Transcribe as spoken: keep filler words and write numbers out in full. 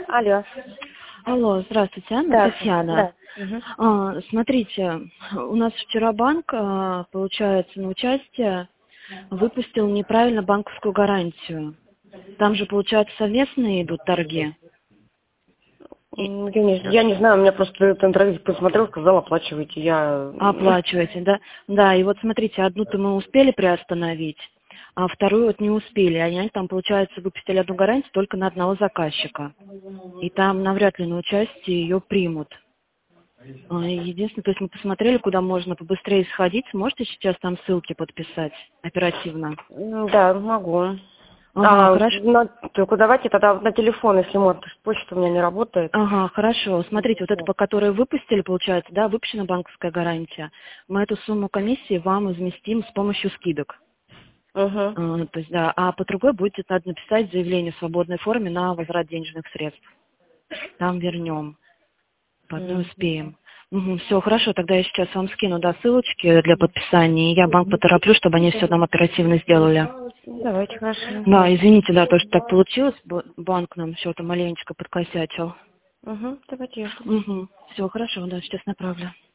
Алло. Алло, здравствуйте, Анна, Да, Татьяна. да. Мгм. А, смотрите, у нас вчера банк, а, получается, на участие выпустил неправильно банковскую гарантию. Там же, получается, совместные идут торги. И М, Я не, я не знаю, у меня просто этот интервью посмотрел, сказал, оплачивайте. Я... оплачиваете, да? Да, и вот смотрите, одну-то мы успели приостановить, а вторую вот не успели. Они там, получается, выпустили одну гарантию только на одного заказчика. И там навряд ли на участие ее примут. А, Единственное, то есть мы посмотрели, куда можно побыстрее сходить. Сможете сейчас там ссылки подписать оперативно? М, Да, могу. Ага, А, хорошо. на- только давайте тогда на телефон, если может, почта у меня не работает. Ага, хорошо. Смотрите, вот это, по которой выпустили, получается, да, выпущена банковская гарантия. Мы эту сумму комиссии вам возместим с помощью скидок. Угу. А, то есть, да, а по другой будет надо написать заявление в свободной форме на возврат денежных средств. Там вернем. По одной успеем. Угу, все, хорошо, тогда я сейчас вам скину, да, ссылочки для подписания, и я банк потороплю, чтобы они все нам оперативно сделали. Давайте, хорошо. Да, извините, да, то, что так получилось, б- банк нам что-то маленечко подкосячил. Угу. Давайте я жду. Угу, все, хорошо, да, сейчас направлю.